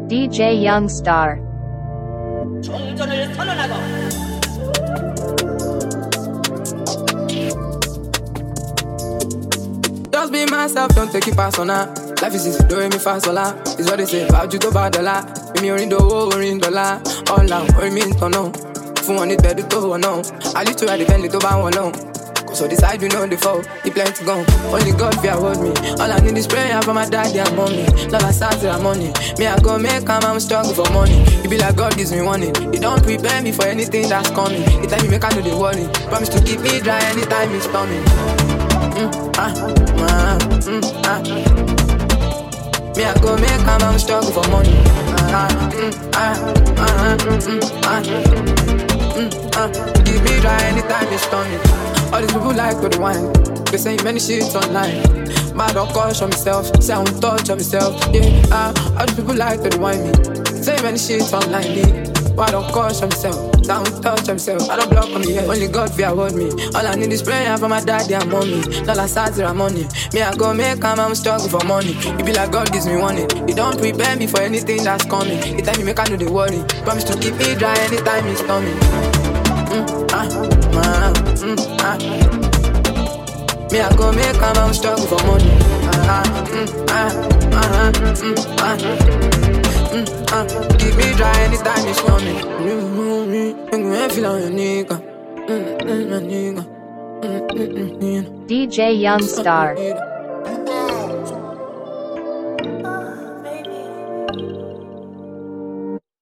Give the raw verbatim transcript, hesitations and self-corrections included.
D J Youngstar. 종전을 선언하고 Just be myself, don't take it personal. Life is easy, don't make me fast a lot. It's what they say, about you to bad a lot. Me orin do orin dollar. All out, orin me to know. Fun one it better to know. I used to ride the Bentley to buy one long. So decide you know the fall, he plan to go. Only God fear hold me. All I need is prayer for my daddy and mommy. Love I start to money. Me I go make come, I'm struggle for money. It be like God gives me warning. He don't prepare me for anything that's coming. The time you make I know the worry. Promise to keep me dry anytime it's storming. Mm, ah, ah, mm, ah. Me I go make come, I'm struggle for money. Ah, mm, ah, ah, mm, ah. Mm, ah. Keep me dry anytime it's storming. All these people like to the wine. They say many shit online. But I don't caution myself. Say I won't touch on myself. Yeah, ah, all these people like to the wine me. Say many shit online me. But I don't caution myself. Say I won't touch on myself. I don't block on me head. Only God fear hold me. All I need is prayer for my daddy and mommy. All I start to money. Me I go make come, I'm struggle for money. It be like God gives me warning. He don't prepare me for anything that's coming. The time you make I know the worry. Promise to keep me dry anytime it's coming. Mm, ah, ah, mm, ah. Me I go make come, I'm struggle for money. Ah, mm, ah, ah, mm, ah, mm, ah. Keep me dry anytime it's coming. Make me feel like a nigga. Mm, mm, nigga. Mm, mm, mm, D J Youngstar.